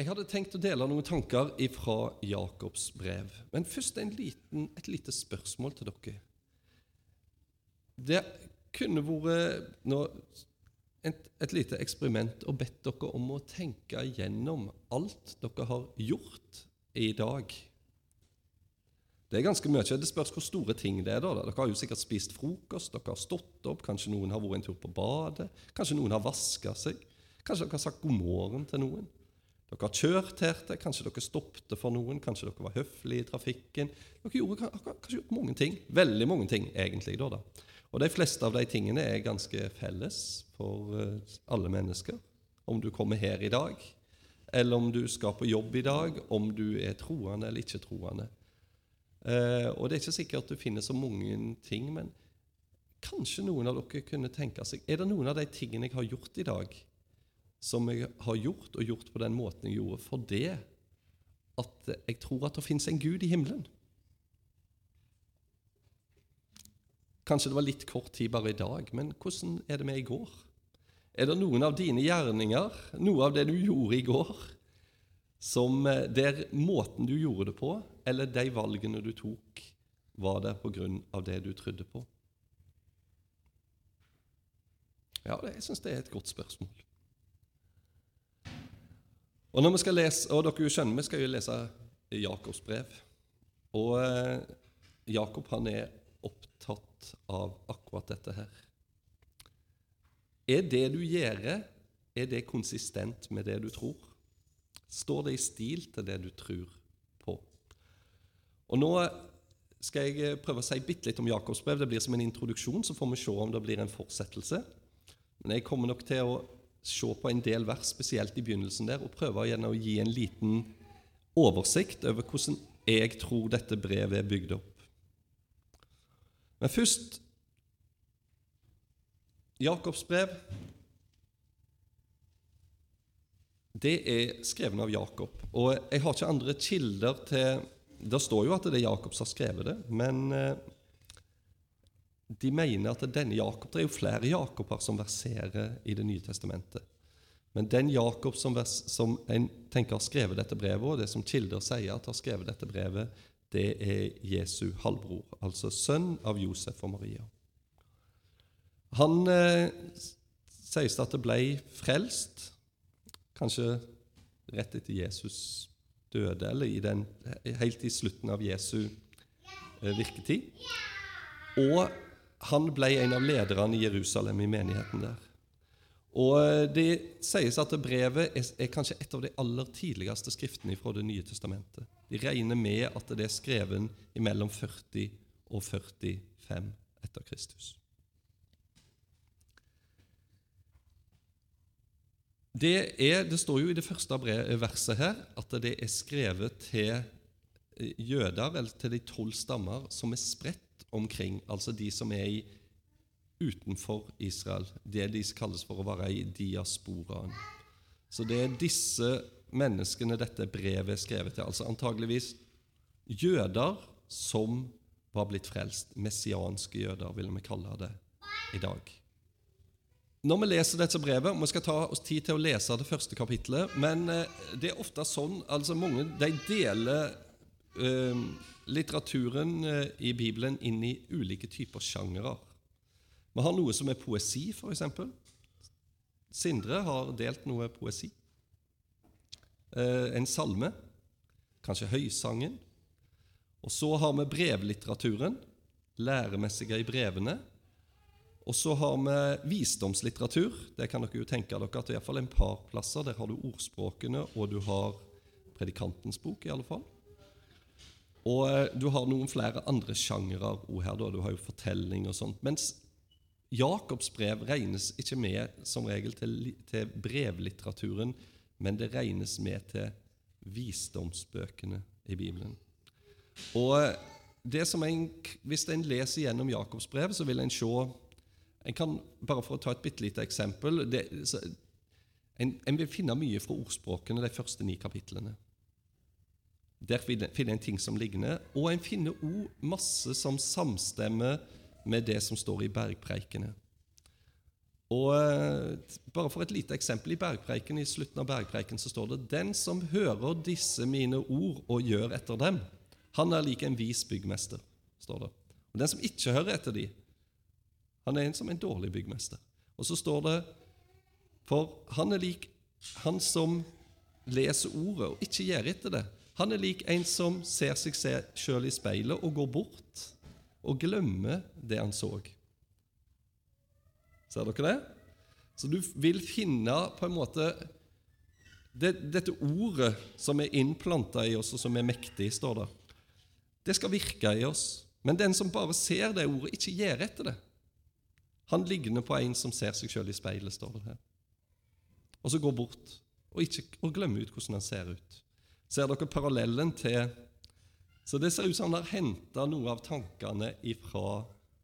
Jeg hadde tenkt å dele noen tanker fra Jakobs brev, men først et lite spørsmål til dere. Det kunne vært et lite eksperiment og bedt dere om å tenke gjennom alt dere har gjort i dag. Det ganske mye. Det spørs hvor store ting det da. Dere har jo sikkert spist frokost, dere har stått opp, kanskje noen har vært en tur på badet, kanskje noen har vasket seg, kanskje dere har sagt god morgen til noen. Dere har kjørt her til, kanskje dere stoppte for noen, kanskje dere var høflige i trafikken. Dere har kanskje gjort mange ting, veldig mange ting egentlig da. Og de fleste av de tingene er ganske felles for alle mennesker. Om du kommer her i dag, eller om du skal på jobb i dag, om du er troende eller ikke troende. Og det er ikke sikkert at du finner så mange ting, men kanskje noen av dere kunne tenke seg, er det noen av de tingene jeg har gjort i dag, som jeg har gjort og gjort på den måten jeg gjorde, for det at jeg tror at det finnes en Gud i himmelen? Kanskje det var litt kort tid bare i dag, men hvordan er det med i går? Er det noen av dine gjerninger, noe av det du gjorde i går, som der måten du gjorde det på, eller de valgene du tok, var det på grunn av det du trodde på? Ja, jeg synes det er et godt spørsmål. Og når vi skal lese, og dere skjønner, vi skal jo lese Jakobs brev, og Jakob han er opptatt av akkurat dette her. Er det du gjør, er det konsistent med det du tror? Står det i stil til det du tror på? Og nå skal jeg prøve å si bitte litt om Jakobs brev. Det blir som en introduksjon, så får vi se om det blir en fortsettelse. Men jeg kommer nok til å se på en del vers, spesielt i begynnelsen der, og prøve igjen å gi en liten oversikt over hvordan jeg tror dette brevet er bygd opp. Men først, Jakobs brev, det er skrevet av Jakob, og jeg har ikke andre kilder til, det står jo at det er Jakob som har skrevet det, men de mener at denne Jakob, det er jo flere Jakober som verserer i det nye testamentet, men den Jakob som en tenker har skrevet dette brevet, og det som kilder sier at har skrevet dette brevet, det er Jesu halvbror, altså sønn av Josef og Maria. Han sies at det ble frelst, kanskje rett etter Jesus døde, eller helt i slutten av Jesu virketid. Og han ble en av lederne i Jerusalem i menigheten der. Og det sies at brevet er kanskje et av de aller tidligste skriftene fra det nye testamentet. De regner med at det er skrevet mellom 40 og 45 etter Kristus. Det står jo i det første verset her at det er skrevet til jøder, eller til de 12 stammer som er spredt omkring, altså de som er utenfor Israel. Det de kalles for å være i diasporaen. Så det er disse menneskene dette brevet er skrevet til, altså antageligvis jøder som var blitt frelst, messianske jøder vil vi kalle det i dag. Når vi leser dette brevet, vi skal ta oss tid til å lese det første kapitlet, men det er ofte sånn, altså mange, de deler litteraturen i Bibelen inn i ulike typer sjangere. Vi har noe som er poesi, for eksempel. Sindre har delt noe poesi. En salme, kanskje høysangen. Og så har vi brevlitteraturen, læremessige i brevene. Og så har vi visdomslitteratur. Det kan dere jo tenke dere at det er i hvert fall en par plasser. Der har du ordspråkene, og du har predikantens bok i alle fall. Og du har noen flere andre sjangere her, da. Du har jo fortelling og sånt. Mens Jakobs brev regnes ikke med som regel til brevlitteraturen, men det regnes med til visdomsbøkene i Bibelen. Og det som hvis en leser gjennom Jakobs brev, så vil en se, en kan, bare for å ta et bittelite eksempel, en vil finne mye fra ordspråkene de første 9 kapitlene. Der finner en ting som ligner, og en finner også masse som samstemmer med det som står i bergpreikene. Og bare for et lite eksempel, i bergpreiken, i slutten av bergpreiken, så står det: «Den som hører disse mine ord og gjør etter dem, han lik en vis byggmester», står det. Og den som ikke hører etter de, han en som en dårlig byggmester. Og så står det: «For han lik han som leser ordet og ikke gjør etter det. Han lik en som ser seg selv i speilet og går bort og glemmer det han så.» Ser dere det? Så du vil finne på en måte dette ordet som innplantet i oss og som mektig, står det. Det skal virke i oss. Men den som bare ser det ordet, ikke gjør etter det, han ligner på en som ser seg selv i speilet, står det her. Og så går bort og glemmer ut hvordan han ser ut. Ser dere parallellen til? Så det ser ut som han har hentet noe av tankene ifra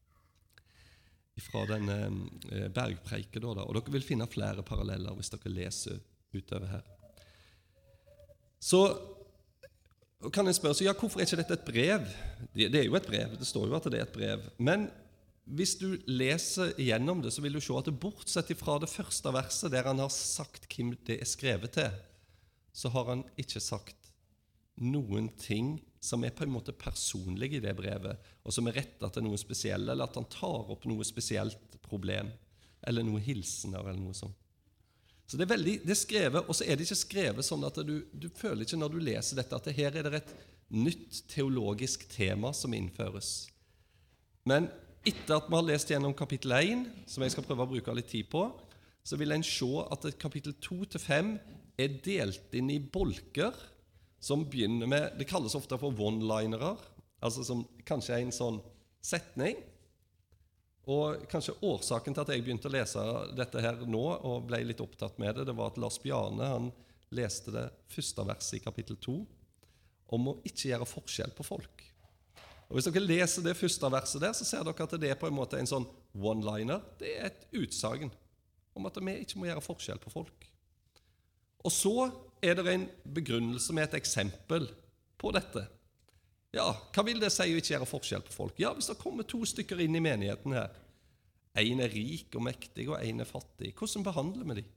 denne bergpreiken, og dere vil finne flere paralleller hvis dere leser utover her. Så kan jeg spørre, hvorfor ikke dette et brev? Det jo et brev, det står jo at det et brev. Men hvis du leser gjennom det, så vil du se at bortsett fra det første verset, der han har sagt hvem det skrevet til, så har han ikke sagt noen ting som på en måte personlige i det brevet, og som rettet til noe spesielt, eller at han tar opp noe spesielt problem, eller noe hilsener, eller noe sånt. Så det er skrevet, og så det ikke skrevet sånn at du føler ikke når du leser dette, at her det et nytt teologisk tema som innføres. Men etter at vi har lest gjennom kapittel 1, som jeg skal prøve å bruke litt tid på, så vil en se at kapittel 2-5 delt inn i bolker, som begynner med, det kalles ofte for one-linere, altså som kanskje en sånn setning. Og kanskje årsaken til at jeg begynte å lese dette her nå, og ble litt opptatt med det, det var at Lars Bjarne, han leste det første verset i kapittel 2, om å ikke gjøre forskjell på folk. Og hvis dere leser det første verset der, så ser dere at det på en måte en sånn one-liner. Det et utsagen om at vi ikke må gjøre forskjell på folk. Og så det en begrunnelse med et eksempel på dette. Ja, hva vil det si å ikke gjøre forskjell på folk? Ja, hvis det kommer 2 stykker inn i menigheten her, en rik og mektig, og en fattig, hvordan behandler vi de?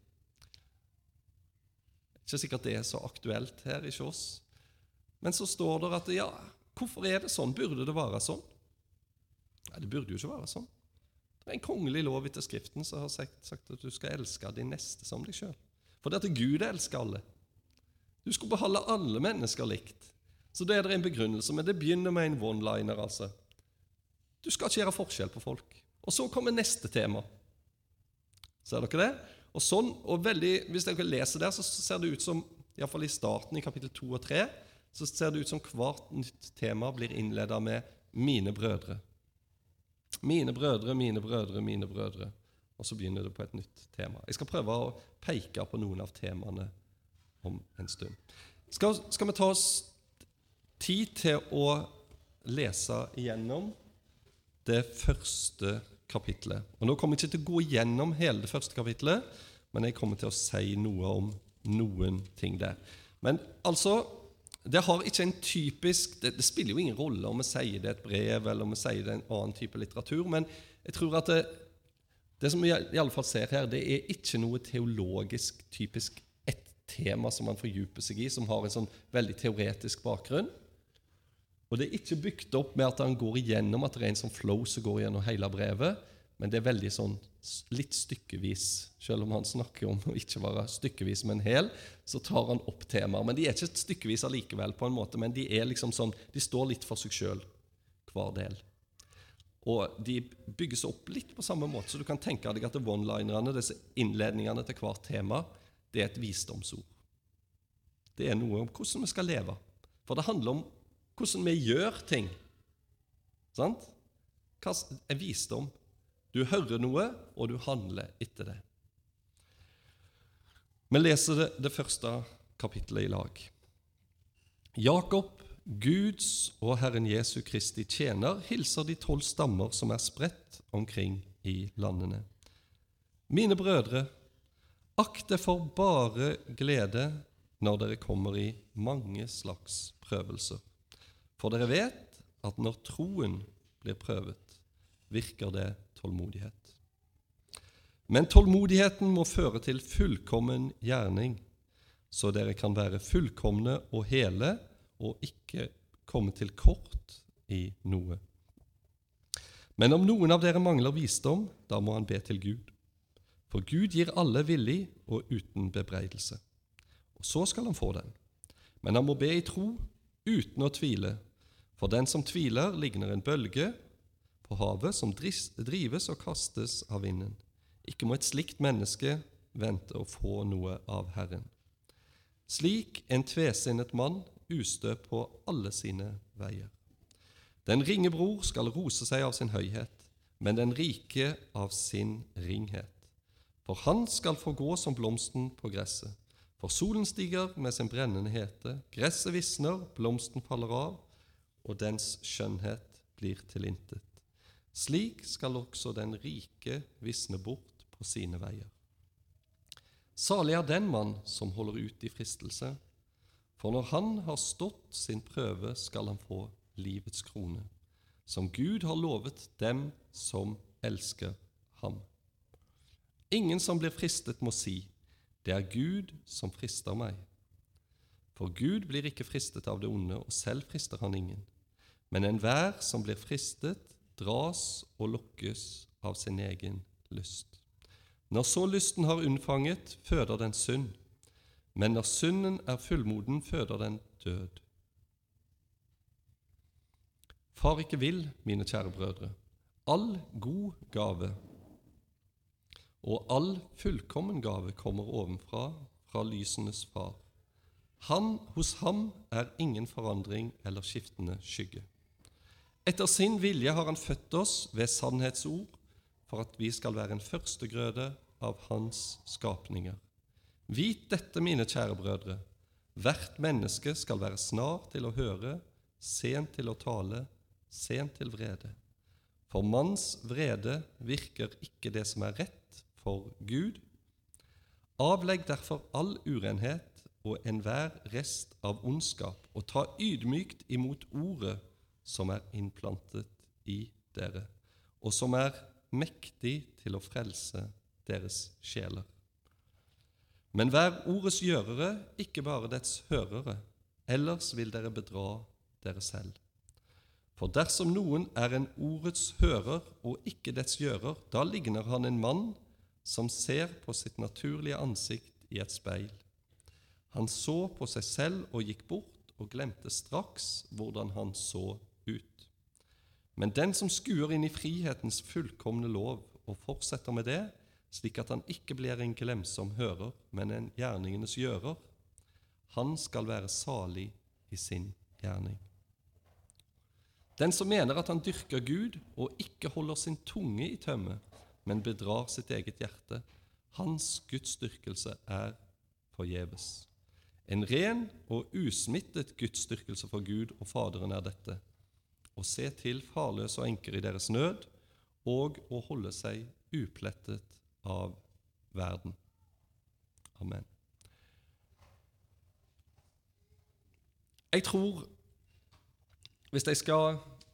Ikke sikkert det så aktuelt her i Kjås. Men så står det at, ja, hvorfor det sånn? Burde det være sånn? Nei, det burde jo ikke være sånn. Det en kongelig lov etter Skriften som har sagt at du skal elske din neste som deg selv. For det at Gud elsker alle. Du skal behandle alle mennesker likt. Så det det en begrunnelse, men det begynner med en one-liner, altså. Du skal ikke gjøre forskjell på folk. Og så kommer neste tema. Ser dere det? Og sånn, og hvis dere leser der, så ser det ut som, i hvert fall i starten i kapittel 2 og 3, så ser det ut som hvert nytt tema blir innledet med «mine brødre». Mine brødre, mine brødre, mine brødre. Og så begynner det på et nytt tema. Jeg skal prøve å peke på noen av temaene om en stund. Skal vi ta oss tid til å lese igjennom det første kapitlet. Og nå kommer jeg ikke til å gå igjennom hele det første kapitlet, men jeg kommer til å si noe om noen ting der. Men altså, det har ikke en typisk, det spiller jo ingen rolle om vi sier det et brev, eller om vi sier det en annen type litteratur, men jeg tror at det som vi i alle fall ser her, det ikke noe teologisk typisk et tema som man fordyper seg i, som har en sånn veldig teoretisk bakgrunn. Og det ikke bygd opp med at han går igjennom, at det en sånn flow som går gjennom hele brevet, men det veldig sånn litt stykkevis. Selv om han snakker om å ikke være stykkevis, men hel, så tar han opp temaer. Men de ikke stykkevis allikevel på en måte, men de liksom sånn, de står litt for seg selv, hver del. Og de bygges opp litt på samme måte, så du kan tenke deg at one-linerne, disse innledningene til hvert tema, det et visdomsord. Det noe om hvordan vi skal leve. For det handler om hvordan vi gjør ting. Sant? Hva visdom? Du hører noe, og du handler etter det. Vi leser det første kapittelet i lag. Jakob, Guds og Herren Jesu Kristi tjener, hilser de 12 stammer som spredt omkring i landene. Mine brødre, akt det for bare glede når dere kommer i mange slags prøvelser. For dere vet at når troen blir prøvet, virker det tålmodighet. Men tålmodigheten må føre til fullkommen gjerning, så dere kan være fullkomne og hele, og ikke komme til kort i noe. Men om noen av dere mangler visdom, da må han be til Gud. For Gud gir alle villig og uten bebreidelse. Og så skal han få den. Men han må be i tro, uten å tvile. For den som tviler, ligner en bølge på havet som drives og kastes av vinden. Ikke må et slikt menneske vente å få noe av Herren. Slik en tvesinnet mann ustø på alle sine veier. Den ringe bror skal rose seg av sin høyhet, men den rike av sin ringhet. For han skal få gå som blomsten på gresset. For solen stiger med sin brennende hete, gresset visner, blomsten faller av, og dens skjønnhet blir til intet. Slik skal også den rike visne bort på sine veier. Salig er den mann som holder ut i fristelse, for når han har stått sin prøve, skal han få livets krone, som Gud har lovet dem som elsker ham. Ingen som blir fristet må si, det er Gud som frister meg. For Gud blir ikke fristet av det onde, og selv frister han ingen. Men enhver som blir fristet, dras og lokkes av sin egen lyst. Når så lysten har unnfanget, føder den synd, men når synden er fullmoden, føder den død. Far ikke vil, mine kjære brødre, all god gave og all fullkommen gave kommer ovenfra, fra lysenes far. Hos ham er ingen forandring eller skiftende skygge. Etter sin vilje har han født oss ved sannhetsord, for at vi skal være en førstegrøde av hans skapninger. Vit dette, mine kjære brødre, hvert menneske skal være snar til å høre, sent til å tale, sent til vrede. For manns vrede virker ikke det som er rett for Gud. Avlegg derfor all urenhet og enhver rest av ondskap, og ta ydmykt imot ordet som er innplantet i dere, og som er mektig til å frelse deres sjeler. Men vær ordets gjørere, ikke bare dets hørere, ellers vil dere bedra dere selv. For dersom noen er en ordets hører og ikke dets gjører, da ligner han en mann som ser på sitt naturlige ansikt i et speil. Han så på seg selv og gikk bort og glemte straks hvordan han så ut. Men den som skuer inn i frihetens fullkomne lov og fortsetter med det, slik at han ikke blir en glemsom hører, men en gjerningenes gjører, han skal være salig i sin gjerning. Den som mener at han dyrker Gud og ikke holder sin tunge i tømme, men bedrar sitt eget hjerte, hans gudsdyrkelse er forgjeves. En ren og usmittet gudsdyrkelse for Gud og Faderen er dette, å se til farløse og enker i deres nød, og å holde seg uplettet av verden. Amen. Jeg tror, hvis jeg skal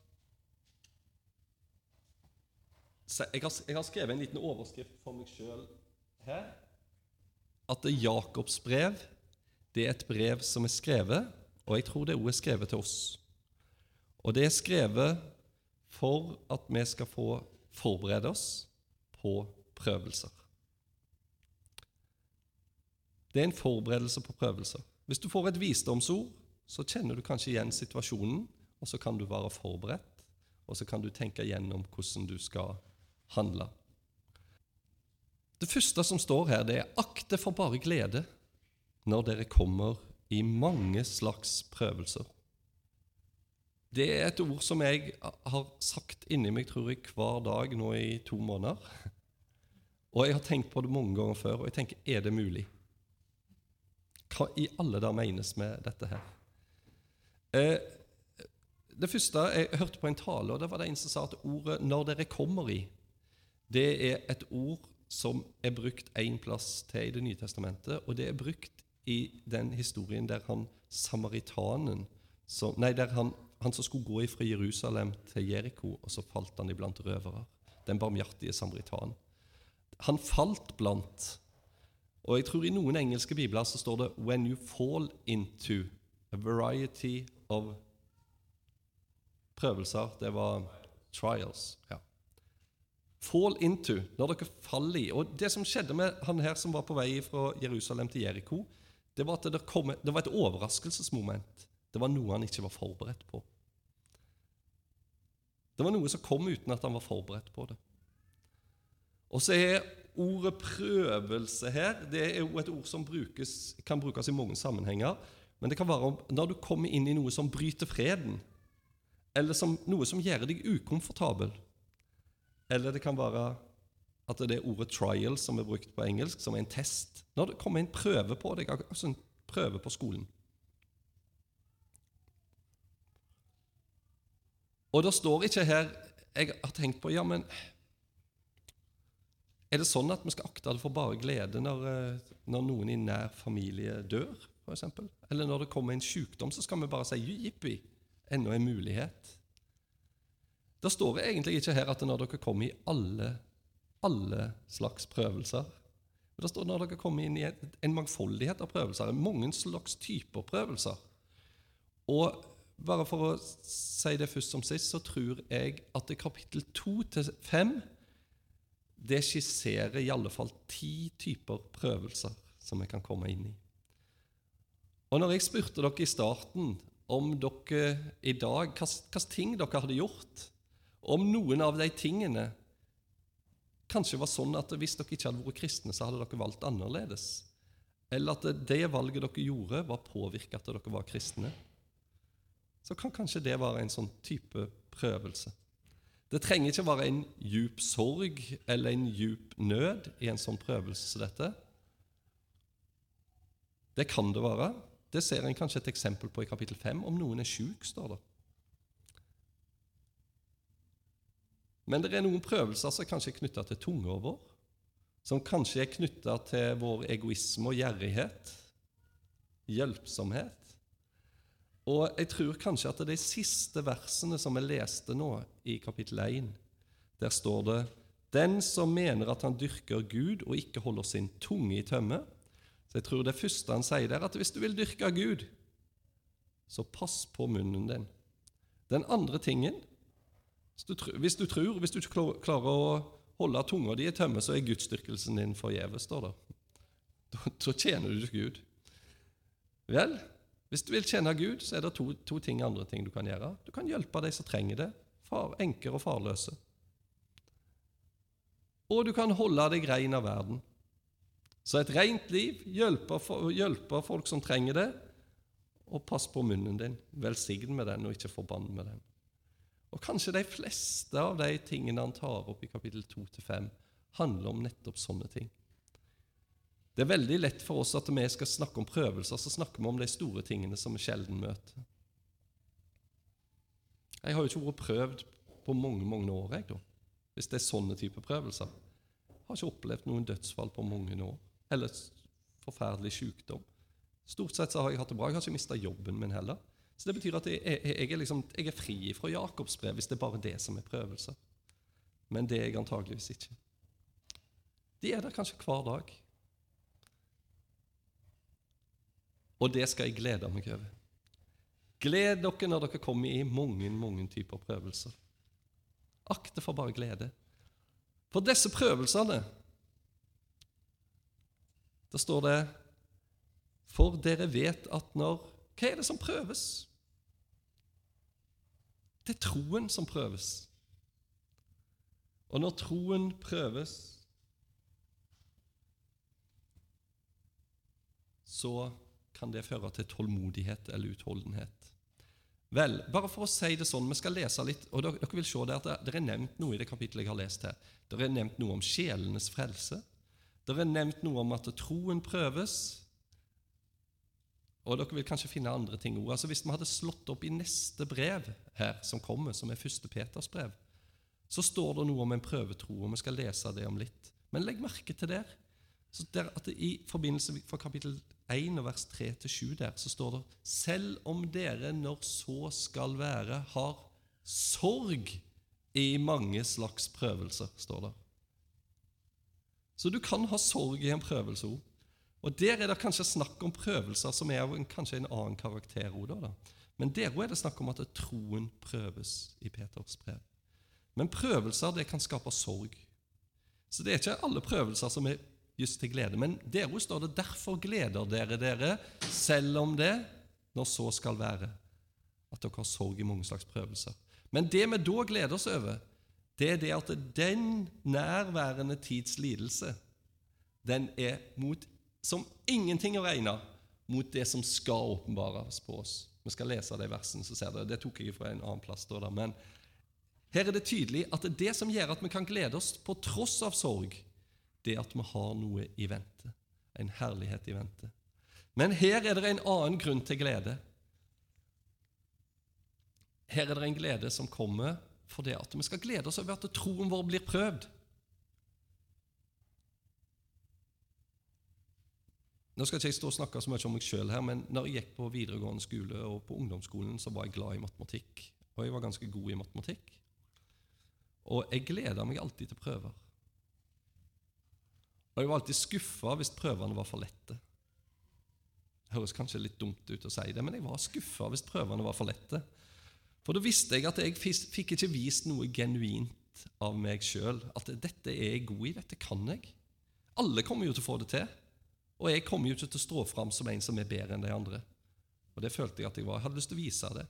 Jeg har skrevet en liten overskrift for meg selv her, at det Jakobs brev, det er et brev som er skrevet, og jeg tror det også er skrevet til oss. Og det er skrevet for at vi skal få forberede oss på prøvelser. Det er en forberedelse på prøvelser. Hvis du får et visdomsord, så kjenner du kanskje igjen situasjonen, og så kan du være forberedt, og så kan du tenke igjennom hvordan du skal handle. Det første som står her, det er akte for bare glede når dere kommer i mange slags prøvelser. Det er et ord som jeg har sagt inni meg, tror jeg, hver dag nå i 2 måneder. Og jeg har tenkt på det mange ganger før, og jeg tenker, er det mulig? Hva i alle der menes med dette her? Det første, jeg hørte på en tale, og det var det en som sa at ordet «når dere kommer i», det er et ord som er brukt en plass til i Det nye testamentet, og det er brukt i den historien der han samaritanen, der han som skulle gå fra Jerusalem til Jericho, og så falt han iblant røvere, den barmhjertige samaritan. han falt blant. Og jeg tror i noen engelske bibler så står det «When you fall into a variety of prøvelser». Det var trials, ja. Fall into, når dere faller i. Og det som skjedde med han her som var på vei fra Jerusalem til Jericho, det var at det var et overraskelsesmoment. Det var noe han ikke var forberedt på. Det var noe som kom uten at han var forberedt på det. Og så ordet prøvelse her, det jo et ord som kan brukes i mange sammenhenger, men det kan være når du kommer inn i noe som bryter freden, eller noe som gjør deg ukomfortabel. Eller det kan være at det ordet trial som brukt på engelsk, som en test. Når det kommer en prøve på deg, altså en prøve på skolen. Og det står ikke her, jeg har tenkt på, ja, men det sånn at vi skal akte det for bare glede når noen i nær familie dør, for eksempel? Eller når det kommer en sykdom, så skal vi bare si, jippi, enda en mulighet. Da står det egentlig ikke her at når dere kommer i alle slags prøvelser, men det står når dere kommer inn i en mangfoldighet av prøvelser, mange slags typer prøvelser. Og bare for å si det først som sist, så tror jeg at i kapittel 2-5, det skisserer i alle fall 10 typer prøvelser som vi kan komme inn i. Og når jeg spurte dere i starten om dere i dag, hva ting dere hadde gjort, om noen av de tingene kanskje var sånn at hvis dere ikke hadde vært kristne, så hadde dere valgt annerledes. Eller at det valget dere gjorde var påvirket at dere var kristne. Så kan kanskje det være en sånn type prøvelse. Det trenger ikke være en djup sorg eller en djup nød i en sånn prøvelse som dette. Det kan det være. Det ser en kanskje et eksempel på i kapittel 5, om noen syk, står det. Men det noen prøvelser som kanskje knyttet til tunga vår, som kanskje knyttet til vår egoisme og gjerrighet, hjelpsomhet. Og jeg tror kanskje at de siste versene som jeg leste nå i kapittel 1, der står det, «Den som mener at han dyrker Gud og ikke holder sin tunge i tømme», så jeg tror det første han sier der, at hvis du vil dyrke Gud, så pass på munnen din. Den andre tingen, hvis du ikke klarer å holde tunga di i tømme, så gudsdyrkelsen din forgjeves, står det. Da tjener du Gud. Vel, hvis du vil tjene Gud, så det to andre ting du kan gjøre. Du kan hjelpe de som trenger det, enker og farløse. Og du kan holde deg rein av verden. Så et rent liv, hjelpe folk som trenger det, og pass på munnen din. Velsign med den, og ikke forbann med den. Og kanskje de fleste av de tingene han tar opp i kapittel 2-5 handler om nettopp sånne ting. Det veldig lett for oss at vi skal snakke om prøvelser, så snakker vi om de store tingene som vi sjelden møter. Jeg har jo ikke vært prøvd på mange år, hvis det sånne type prøvelser. Jeg har ikke opplevd noen dødsfall på mange år, eller forferdelig sykdom. Stort sett så har jeg hatt det bra, jeg har ikke mistet jobben min heller. Så det betyr at jeg fri fra Jakobs brev, hvis det bare det som prøvelser. Men det jeg antageligvis ikke. De der kanskje hver dag. Og det skal jeg glede meg over. Gled dere når dere kommer i mange typer prøvelser. Akte for bare glede. For disse prøvelsene, da står det, for dere vet at hva det som prøves? Det troen som prøves. Og når troen prøves, så kan det føre til tålmodighet eller utholdenhet. Vel, bare for å si det sånn, vi skal lese litt, og dere vil se det at det nevnt noe i det kapittelet jeg har lest her. Det nevnt noe om sjelenes frelse. Det nevnt noe om at troen prøves, og dere vil kanskje finne andre ting ord. Altså hvis vi hadde slått opp i neste brev her som kommer, som 1. Peters brev, så står det noe om en prøvetro, og vi skal lese det om litt. Men legg merke til det. Så der at i forbindelse fra kapittel 1 og vers 3-7 der, så står det, selv om dere når så skal være, har sorg i mange slags prøvelser, står det. Så du kan ha sorg i en prøvelse. Og der det kanskje snakk om prøvelser som kanskje en annen karakter. Da. Men der det snakk om at troen prøves i Peters brev. Men prøvelser det kan skape sorg. Så det ikke alle prøvelser som just til glede. Men der står det, derfor gleder dere, selv om det, når så skal være, at dere har sorg i mange slags prøvelser. Men det vi da gleder oss over, det det at den nærværende tids lidelse, den mot, som ingenting å regne, mot det som skal åpenbares på oss. Vi skal lese det i versen, så ser dere, det tok jeg fra en annen plass da, men her det tydelig at det som gjør at vi kan glede oss på tross av sorg, det at vi har noe i vente, en herlighet i vente. Men her det en annen grunn til glede. Her det en glede som kommer for det at vi skal glede oss over at troen vår blir prøvd. Nå skal ikke jeg stå og snakke så mye om meg selv her, men når jeg gikk på videregående skole og på ungdomsskolen, så var jeg glad i matematikk. Og jeg var ganske god i matematikk. Og jeg gledet meg alltid til prøver. Og jeg var alltid skuffet hvis prøvene var for lette. Det høres kanskje litt dumt ut å si det, men jeg var skuffet hvis prøvene var for lette. For da visste jeg at jeg fikk ikke vist noe genuint av meg selv, at dette jeg god i, dette kan jeg. Alle kommer jo til å få det til, og jeg kommer jo ikke til å stå frem som en som bedre enn de andre. Og det følte jeg at jeg hadde lyst til å vise det.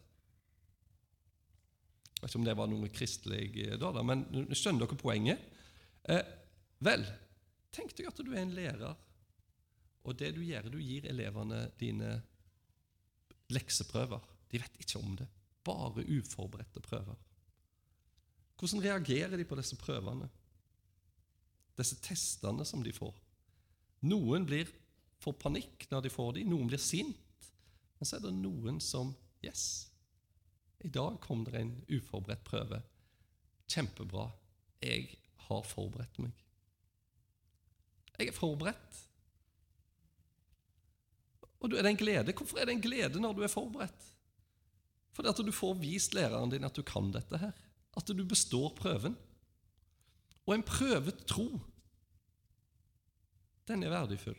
Jeg vet ikke om det var noe kristelig da, men skjønner dere poenget? Vel, tenk deg at du en lærer, og det du gjør, du gir elevene dine lekseprøver. De vet ikke om det. Bare uforberedte prøver. Hvordan reagerer de på disse prøvene? Disse testene som de får? Noen får panikk når de får dem, noen blir sint, men så det noen som, yes, i dag kom det en uforberedt prøve. Kjempebra. Jeg har forberedt meg. Jeg forberedt. Og det en glede. Hvorfor det en glede når du forberedt? Fordi at du får vist læreren din at du kan dette her. At du består prøven. Og en prøvet tro, den verdifull.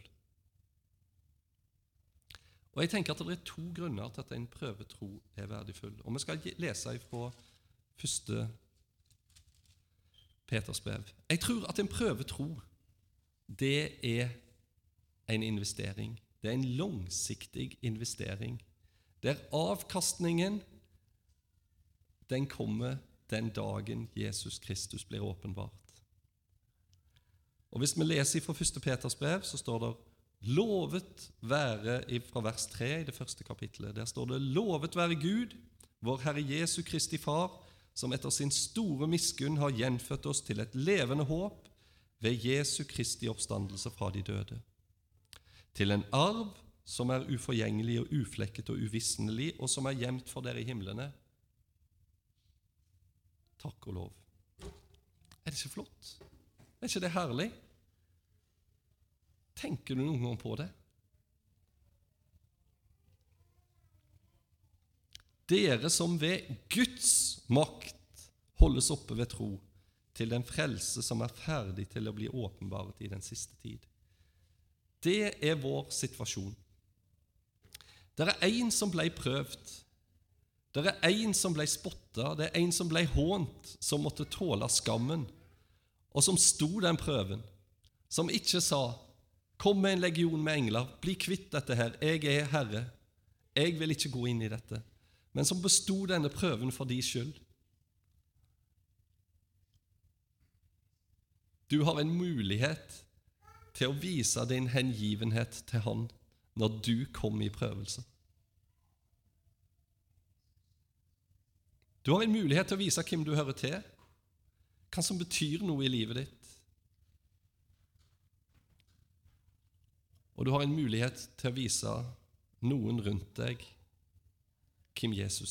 Og jeg tenker at det 2 grunner til at en prøvetro verdifull. Og vi skal lese fra 1. Peters brev. Jeg tror at en prøvetro, det en investering. Det en langsiktig investering. Der avkastningen, den kommer den dagen Jesus Kristus blir åpenbart. Og hvis vi leser fra 1. Peters brev, så står det lovet være, fra vers 3 i det første kapitlet, der står det lovet være Gud, vår Herre Jesu Kristi Far, som etter sin store miskunn har gjenfødt oss til et levende håp ved Jesu Kristi oppstandelse fra de døde. Til en arv som uforgjengelig og uflekket og uvissnelig, og som gjemt for dere i himlene. Takk og lov. Det ikke flott? Ikke det herlig? Tenker du noen gang på det? Dere som ved Guds makt holdes oppe ved tro, til den frelse som ferdig til å bli åpenbart i den siste tid. Det vår situasjon. Det en som ble prøvd. Det en som ble spottet. Det en som ble hånt, som måtte tåle skammen, og som stod den prøven, som ikke sa, kom med en legion med engler, bli kvitt dette her, jeg Herre, jeg vil ikke gå inn i dette, men som bestod denne prøven for din skyld. Du har en mulighet til å vise din hengivenhet til han når du kommer i prøvelse. Du har en mulighet til å vise hvem du hører til, hva som betyr noe i livet ditt. Og du har en mulighet til å vise noen rundt deg hvem Jesus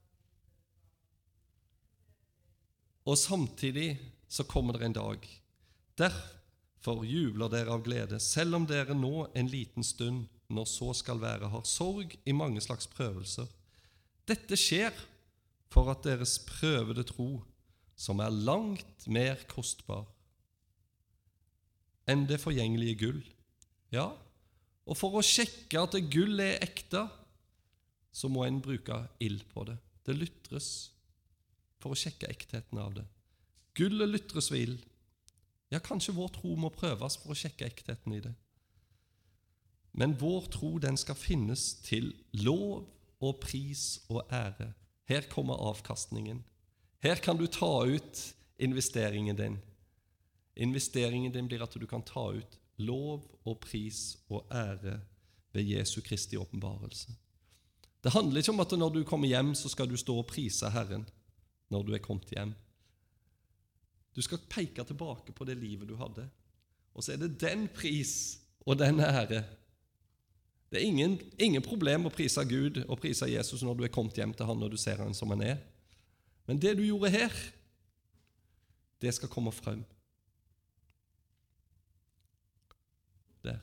Og samtidig så kommer det en dag. Derfor jubler dere av glede, selv om dere nå en liten stund, når så skal være, har sorg i mange slags prøvelser. Dette skjer for at deres prøvede tro, som langt mer kostbar, enn det forgjengelige gull. Ja, og for å sjekke at det gull ekte, så må en bruke ild på det. Det lytres for å sjekke ektheten av det. Gullet lytres ved ild. Ja, kanskje vår tro må prøves for å sjekke ektheten i det. Men vår tro, den skal finnes til lov og pris og ære. Her kommer avkastningen. Her kan du ta ut investeringen din. Investeringen din blir at du kan ta ut lov og pris og ære ved Jesu Kristi åpenbarelse. Det handler ikke om at når du kommer hjem, så skal du stå og prise Herren når du kommet hjem. Du skal peke tilbake på det livet du hadde. Og så det den pris og den ære. Det ingen problem å prise Gud og prise Jesus når du kommet hjem til han, når du ser han som han Men det du gjorde her, det skal komme frem. Der.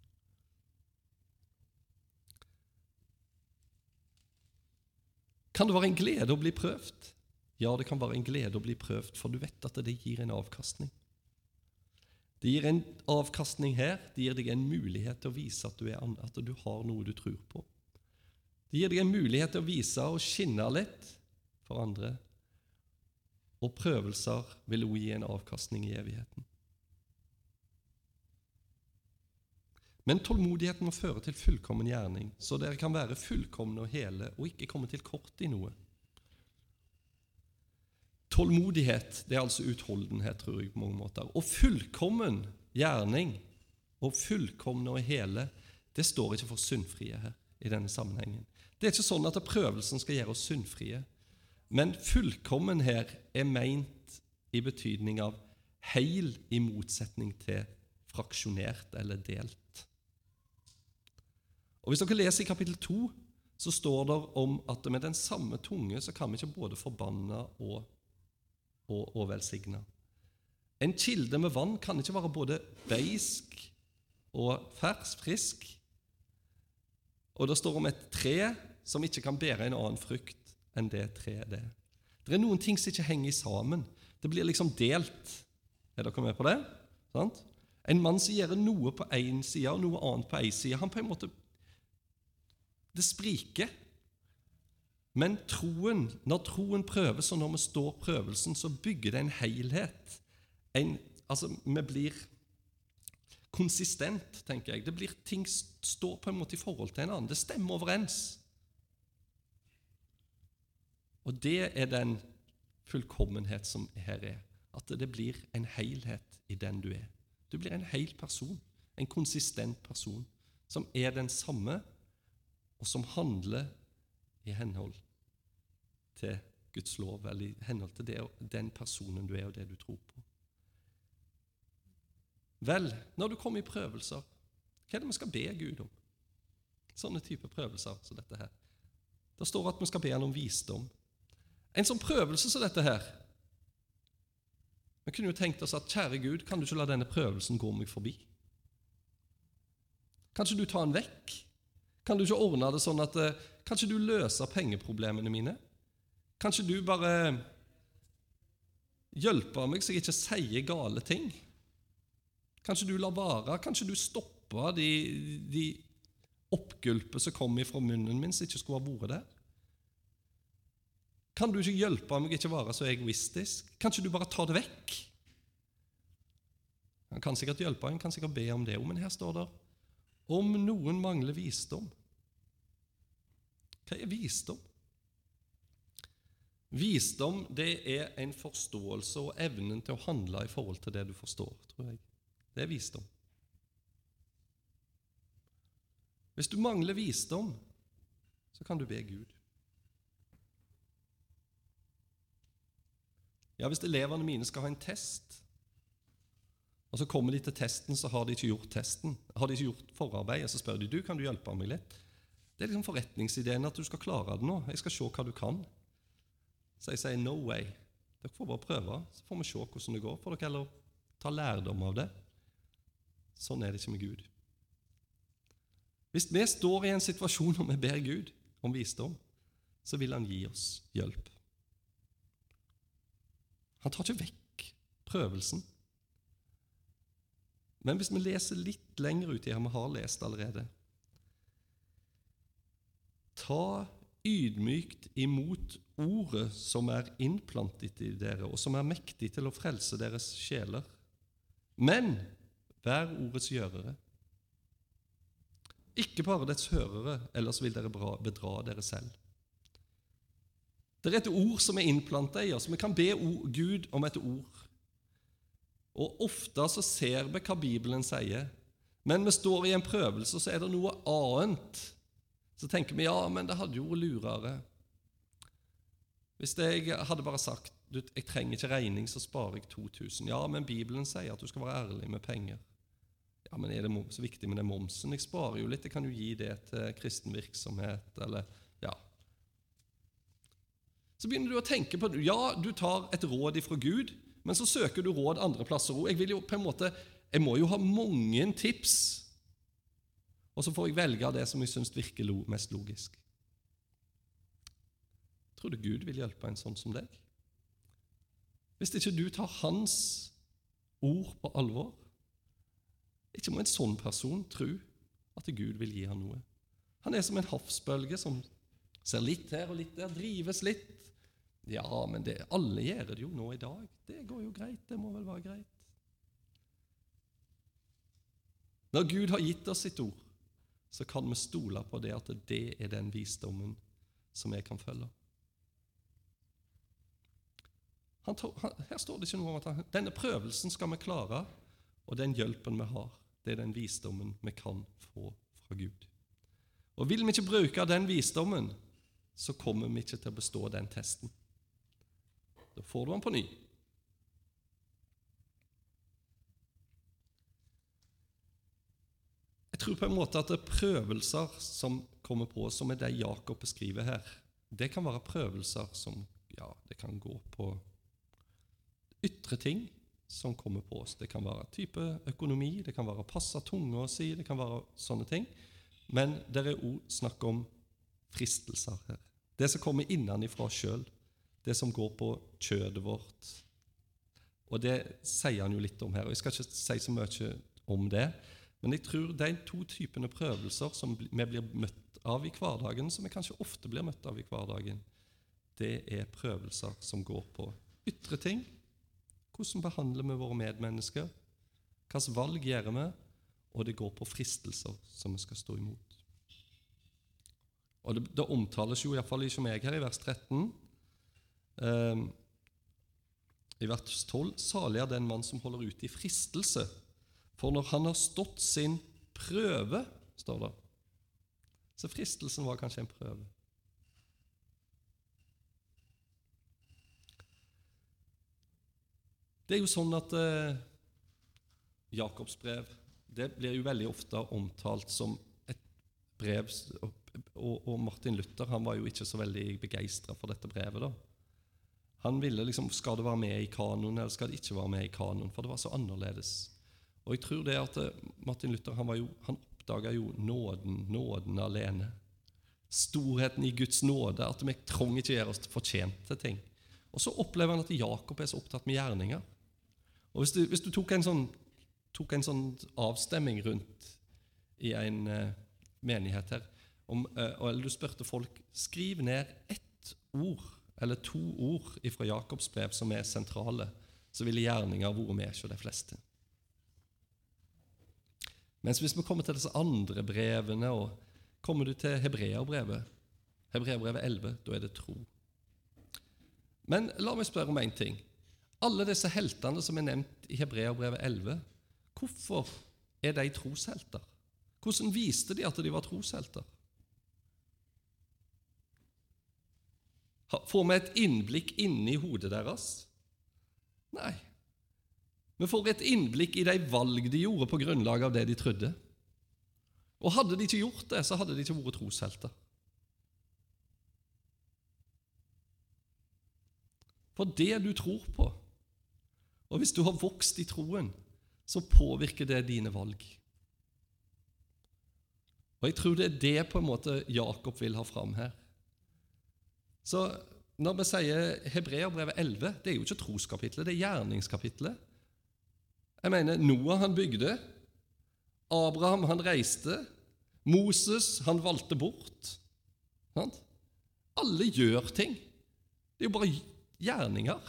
Kan det være en glede å bli prøvd? Ja, det kan være en glede å bli prøvd, for du vet at det gir en avkastning. Det gir en avkastning her, det gir deg en mulighet til å vise at du har noe du tror på. Det gir deg en mulighet til å vise og skinne litt for andre. Og prøvelser vil også gi en avkastning i evigheten. Men tålmodigheten må føre til fullkommen gjerning, så dere kan være fullkomne og hele, og ikke komme til kort i noe. Tålmodighet, det altså utholdenhet, tror jeg på mange måter. Og fullkommen gjerning, og fullkomne og hele, det står ikke for syndfrie her i denne sammenhengen. Det ikke sånn at prøvelsen skal gjøre oss syndfrie, men fullkommen her ment i betydning av heil i motsetning til fraksjonert eller delt. Og hvis dere leser i kapittel 2, så står det om at med den samme tunge så kan vi ikke både forbanne og velsigne. En kilde med vann kan ikke være både beisk og frisk. Og det står om et tre som ikke kan bære en annen frukt enn det treet det. Det noen ting som ikke henger sammen. Det blir liksom delt. Dere med på det? Sant? En mann som gjør noe på en side og noe annet på en side, han på en måte det spriker. Men når troen prøves, og når vi står prøvelsen, så bygger det en helhet. Vi blir konsistent, tenker jeg. Ting står på en måte i forhold til en annen. Det stemmer overens. Og det den fullkommenhet som her at det blir en helhet i den du Du blir en hel person, en konsistent person, som den samme, og som handler i henhold til Guds lov, eller i henhold til den personen du og det du tror på. Vel, når du kommer i prøvelser, hva det vi skal be Gud om? Sånne type prøvelser som dette her. Det står at vi skal be han om visdom. En sånn prøvelse som dette her, vi kunne jo tenkt oss at, kjære Gud, kan du ikke la denne prøvelsen gå meg forbi? Kan ikke du ta den vekk? Kan du ikke ordne det sånn at kan ikke du løse pengeproblemene mine? Kan ikke du bare hjelpe meg så jeg ikke sier gale ting? Kan ikke du la være? Kan ikke du stoppe de oppgulpet som kom fra munnen min som ikke skulle ha vært der? Kan du ikke hjelpe meg ikke være så egoistisk? Kan ikke du bare ta det vekk? Han kan sikkert hjelpe, han kan sikkert be om det, men her står det om noen mangler visdom. Hva visdom? Visdom, det en forståelse og evnen til å handle i forhold til det du forstår, tror jeg. Det visdom. Hvis du mangler visdom, så kan du be Gud. Ja, hvis elevene mine skal ha en test, og så kommer de til testen, så har de ikke gjort testen. Har de ikke gjort forarbeid, så spør de, kan du hjelpe meg litt? Det liksom forretningsideen at du skal klare det nå. Jeg skal se hva du kan. Så jeg sier, no way. Dere får bare prøve, så får vi se hvordan det går. For dere heller ta lærdom av det. Sånn det ikke med Gud. Hvis vi står i en situasjon og vi ber Gud om visdom, så vil han gi oss hjelp. Han tar ikke vekk prøvelsen. Men hvis vi leser litt lenger ut i her, vi har lest allerede. Ta ydmykt imot ordet som innplantet i dere, og som mektig til å frelse deres sjeler. Men vær ordets gjørere. Ikke bare dets hørere, ellers vil dere bedra dere selv. Det et ord som innplantet i oss. Vi kan be Gud om et ord. Og ofte så ser vi hva Bibelen sier, men vi står i en prøvelse, så det noe annet. Så tenker vi, ja, men det hadde jo vært lurere. Hvis jeg hadde bare sagt, jeg trenger ikke regning, så sparer jeg 2000. Ja, men Bibelen sier at du skal være ærlig med penger. Ja, men det så viktig med den momsen? Jeg sparer jo litt, jeg kan jo gi det til kristen virksomhet, eller, ja. Så begynner du å tenke på, ja, du tar et råd ifra Gud, men så søker du råd andre plasser. Jeg vil jo på en måte, jeg må jo ha mange tips, og så får jeg velge det som jeg synes virker mest logisk. Tror du Gud vil hjelpe en sånn som deg? Hvis ikke du tar hans ord på alvor, ikke må en sånn person tro at Gud vil gi han noe. Han som en havsbølge som ser litt her og litt der, drives litt. Ja, men alle gjør det jo nå i dag. Det går jo greit, det må vel være greit. Når Gud har gitt oss sitt ord, så kan vi stole på det at det den visdommen som jeg kan følge. Her står det ikke noe om at denne prøvelsen skal vi klare, og den hjelpen vi har, det den visdommen vi kan få fra Gud. Og vil vi ikke bruke den visdommen, så kommer vi ikke til å bestå den testen. Da får du den på ny. Jeg tror på en måte at det prøvelser som kommer på oss, som det Jakob beskriver her, det kan være prøvelser som, ja, det kan gå på ytre ting som kommer på oss. Det kan være type økonomi, det kan være passe tunga si, det kan være sånne ting. Men det også snakk om fristelser her. Det som kommer innenfra selv, det som går på kjødet vårt. Og det sier han jo litt om her, og jeg skal ikke si så mye om det, men jeg tror det to typene prøvelser som vi blir møtt av i hverdagen, som vi kanskje ofte blir møtt av i hverdagen, det prøvelser som går på ytre ting. Hvordan behandler vi våre medmennesker? Hvilke valg gjør vi? Og det går på fristelser som vi skal stå imot. Og det omtales jo, i hvert fall ikke meg her i vers 13, i vers 12, salig den mann som holder ut i fristelse, for når han har stått sin prøve, står det. Så fristelsen var kanskje en prøve. Det jo sånn at Jakobs brev, det blir jo veldig ofte omtalt som et brev, og Martin Luther, han var jo ikke så veldig begeistret for dette brevet da. Han ville liksom, skal det være med i kanon, eller skal det ikke være med i kanon, for det var så annerledes. Og jeg tror det at Martin Luther, han oppdaget jo nåden alene. Storheten i Guds nåde, at vi trenger ikke gjøre oss fortjent til ting. Og så opplever han at Jakob så opptatt med gjerninger. Og hvis du tok en sånn avstemming rundt i en menighet her, eller du spørte folk, skriv ned ett ord, eller 2 ord fra Jakobs brev som sentrale, så ville gjerninger vært med hos de fleste. Mens hvis vi kommer til disse andre brevene, og kommer du til Hebreerbrevet 11, da det tro. Men la meg spørre om en ting. Alle disse heltene som nevnt i Hebreerbrevet 11, hvorfor de troshelter? Hvordan viste de at de var troshelter? Får vi et innblikk inni hodet deres? Nei. Vi får et innblikk i de valg de gjorde på grunnlag av det de trodde. Og hadde de ikke gjort det, så hadde de ikke vært troshelter. For det du tror på, og hvis du har vokst i troen, så påvirker det dine valg. Og jeg tror det det på en måte Jakob vil ha fram her. Så når vi sier Hebreerbrevet 11, det jo ikke troskapitlet, det gjerningskapitlet. Jeg mener, Noah han bygde, Abraham han reiste, Moses han valgte bort. Sant? Alle gjør ting. Det er jo bare gjerninger.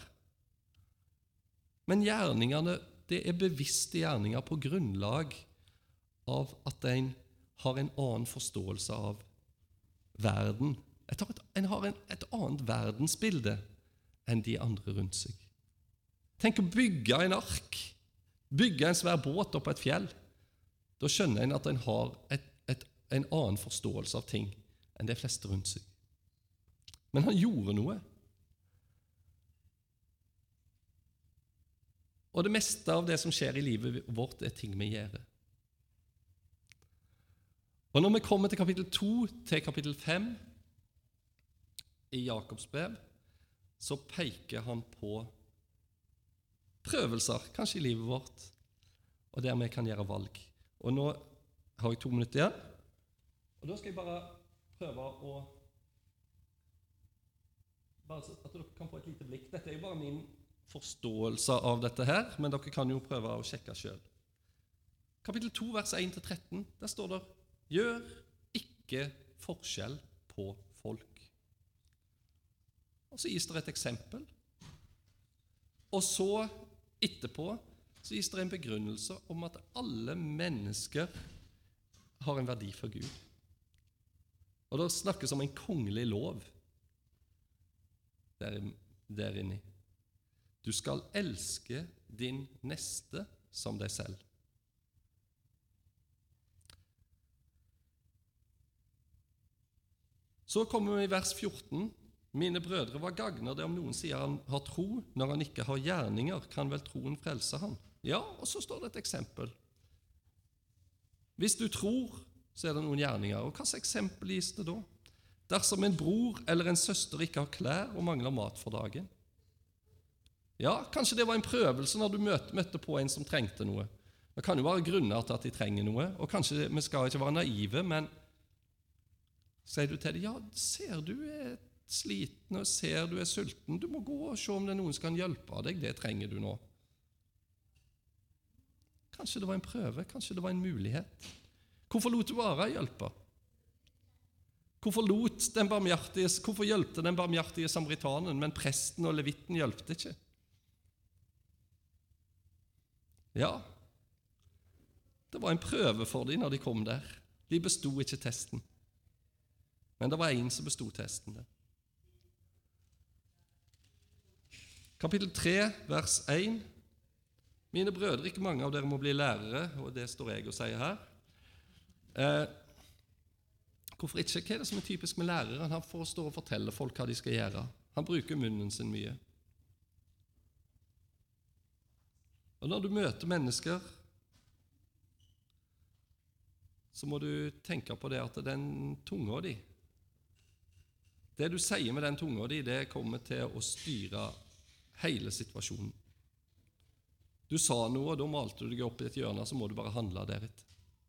Men gjerningene, det er bevisste gjerninger på grunnlag av at en har en annen forståelse av verden. En har et annet verdensbilde enn de andre rundt seg. Tenk å bygge en ark, bygge en svær båt opp på et fjell. Da skjønner en at en har en annen forståelse av ting enn de fleste rundt seg. Men han gjorde noe. Og det meste av det som skjer i livet vårt, er ting vi gjør. Og når vi kommer til kapittel 2 til kapittel 5 i Jakobs brev, så peker han på prøvelser, kanskje i livet vårt, og der vi kan gjøre valg. Og nå har jeg 2 minutter igjen, og da skal jeg bare prøve å bare så at dere kan få et lite blikk. Dette er jo bare min forståelse av dette her, men dere kan jo prøve å sjekke selv. Kapittel 2, vers 1-13, der står det: Gjør ikke forskjell på folk. Og så gis det et eksempel. Og så etterpå så gis det en begrunnelse om at alle mennesker har en verdi for Gud. Og det snakkes om en kongelig lov der inne. Du skal elske din neste som deg selv. Så kommer vi i vers 14. Mine brødre, hva gagner det om noen sier han har tro, når han ikke har gjerninger, kan vel troen frelse han? Ja, og så står det et eksempel. Hvis du tror, så er det noen gjerninger. Og hva slags eksempel gis det da? Dersom en bror eller en søster ikke har klær og mangler mat for dagen. Ja, kanskje det var en prøvelse når du møtte på en som trengte noe. Det kan jo være grunner til at de trenger noe, og kanskje vi skal ikke være naive, men sier du til dem, ja, ser du er sliten og ser du er sulten, du må gå og se om det er noen som kan hjelpe deg, det trenger du nå. Kanskje det var en prøve, kanskje det var en mulighet. Hvorfor lot du være hjelpe? Hvorfor hjelpte den barmhjertige samaritanen, men presten og levitten hjelpte ikke? Ja, det var en prøve for dem når de kom der. De bestod ikke testen. Men det var en som bestod testen der. Kapittel 3, vers 1. Mine brødre, ikke mange av dere må bli lærere, og det står jeg og sier her. Hvorfor ikke? Hva er det som er typisk med læreren? Han får stå og fortelle folk hva de skal gjøre. Han bruker munnen sin mye. Og når du møter mennesker, så må du tenke på det at den tunga di, det du sier med den tunga di, det kommer til å styre hele situasjonen. Du sa noe, og da malte du deg opp i et hjørne, så må du bare handle deretter.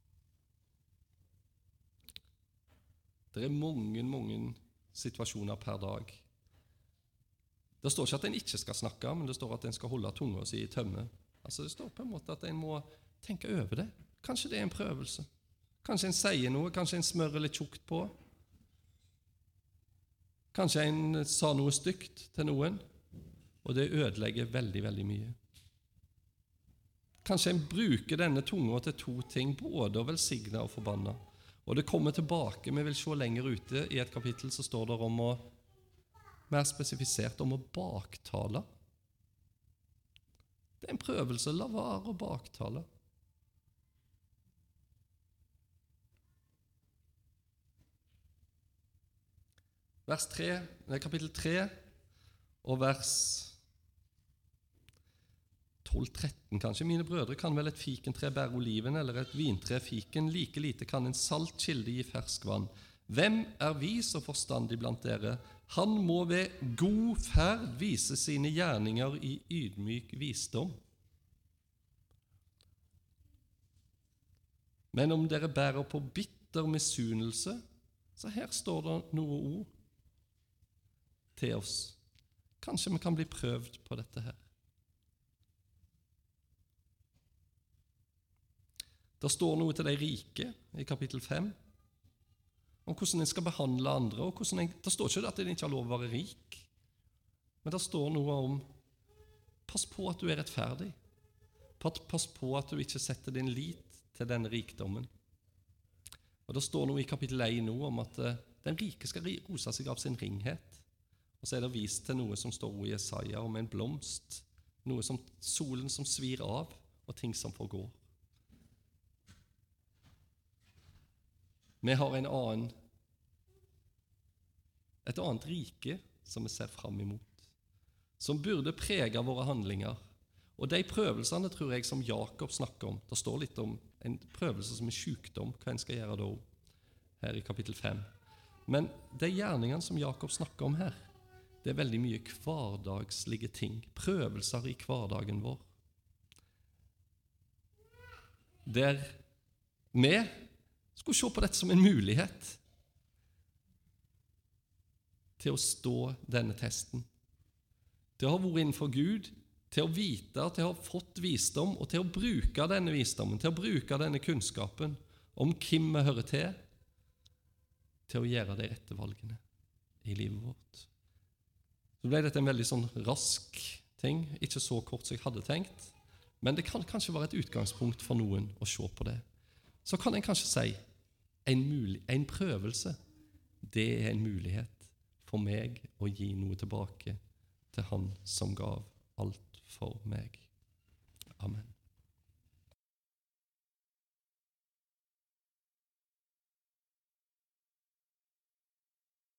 Det er mange situasjoner per dag. Det står ikke at en ikke skal snakke, men det står at en skal holde tunga si i tømme. Altså det står på en måte at en må tenke over det. Kanskje det er en prøvelse. Kanskje en sier noe, kanskje en smører litt tjukt på. Kanskje en sa noe stygt til noen, og det ødelegger veldig mye. Kanskje en bruker denne tunga til 2 ting, både å velsigne og forbanne. Og det kommer tilbake, vi vil se lenger ute i et kapittel, så står det om å, mer spesifisert, om å baktale. Det er en prøvelse, la være å baktale. Kapittel 3 og vers 12-13 kanskje. Mine brødre, kan vel et fikentre bære oliven, eller et vintre fiken? Like lite kan en salt kilde gi ferskvann. Hvem er vis og forstandig blant dere? Han må ved god ferd vise sine gjerninger i ydmyk visdom. Men om dere bærer på bitter misunnelse, så her står det noe ord til oss. Kanskje vi kan bli prøvd på dette her. Det står noe til de rike i kapittel 5, om hvordan en skal behandle andre, og det står ikke at en ikke har lov å være rik, men det står noe om pass på at du er rettferdig, pass på at du ikke setter din lit til denne rikdommen. Og det står noe i kapittel 1 nå om at den rike skal rose seg av sin ringhet, og så er det vist til noe som står i Jesaja om en blomst, noe som solen som svir av, og ting som forgår. Vi har et annet rike som vi ser frem imot, som burde prege våre handlinger. Og de prøvelsene tror jeg som Jakob snakker om, det står litt om en prøvelse som er sykdom, hva en skal gjøre da, her i kapittel 5. Men de gjerningene som Jakob snakker om her, det er veldig mye hverdagslige ting, prøvelser i hverdagen vår. Der vi skulle se på dette som en mulighet til å stå denne testen, til å ha vært innenfor Gud, til å vite, til å ha fått visdom, og til å bruke denne visdommen, til å bruke denne kunnskapen om hvem vi hører til å gjøre de rette valgene i livet vårt. Så ble dette en veldig sånn rask ting, ikke så kort som jeg hadde tenkt, men det kan kanskje være et utgangspunkt for noen å se på det. Så kan en kanskje si en prøvelse, det er en mulighet for meg å gi noe tilbake til han som gav alt for meg. Amen.